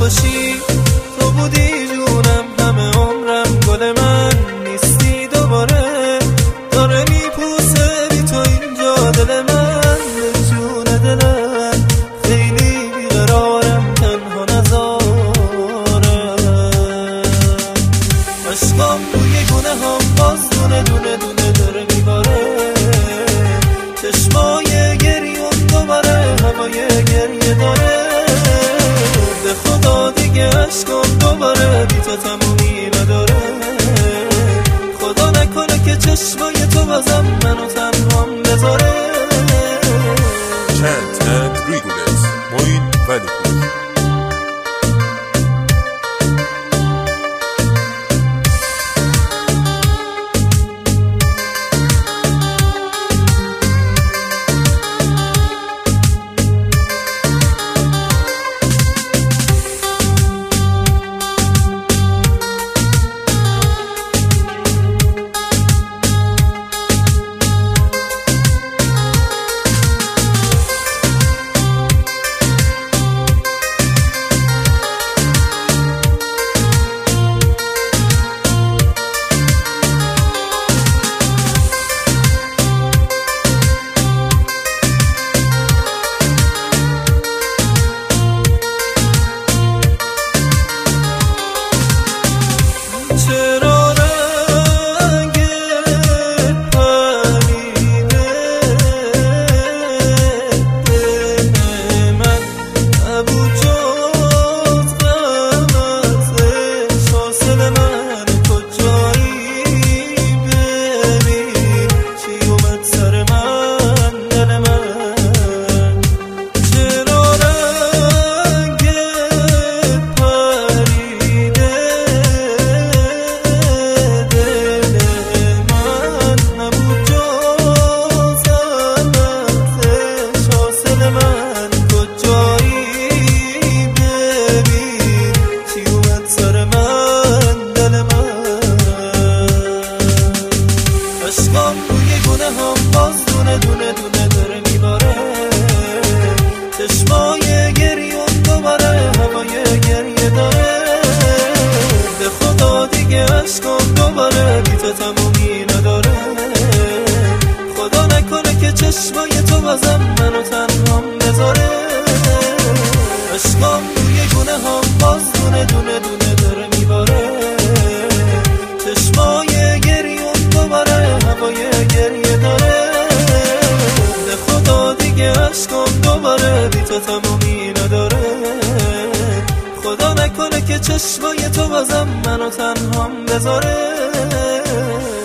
باشی، تو بودی جونم همه عمرم، گل من نیستی دوباره، داره میپوسه بی تو اینجا دل من، جون دلم خیلی بیقرارم، تنها نذارم، عشقام روی گونه هم باز دونه دونه دونه داره میباره، چشمای گریون دوباره هوای گریه داره، به خدا دیگه عشقام دوباره بی تو تمومی نداره، خدا نکنه که چشمای تو بازم منو تنهام بذاره. Chant and Riddles معین ولیپور. چرا رنگ پریده دل من نبود جز غم از احساس من، کجایی ببین چی اومد سر من دل من، چرا رنگ پریده عشقام روی گونه هم باز دونه دونه دونه داره میباره، چشمای گریون دوباره هوای گریه داره، به خدا دیگه عشقام دوباره بی تو تمومی نداره، خدا نکنه که چشمای تو بازم منو تنهام بذاره، عشقام روی گونه هم باز دونه دونه دونه داره میباره، چشمای گریون دوباره هوای گریه داره، به خدا دیگه عشقام دوباره بی تو تمومی نداره، خدا نکنه که چشمای تو بازم منو تنهام بذاره.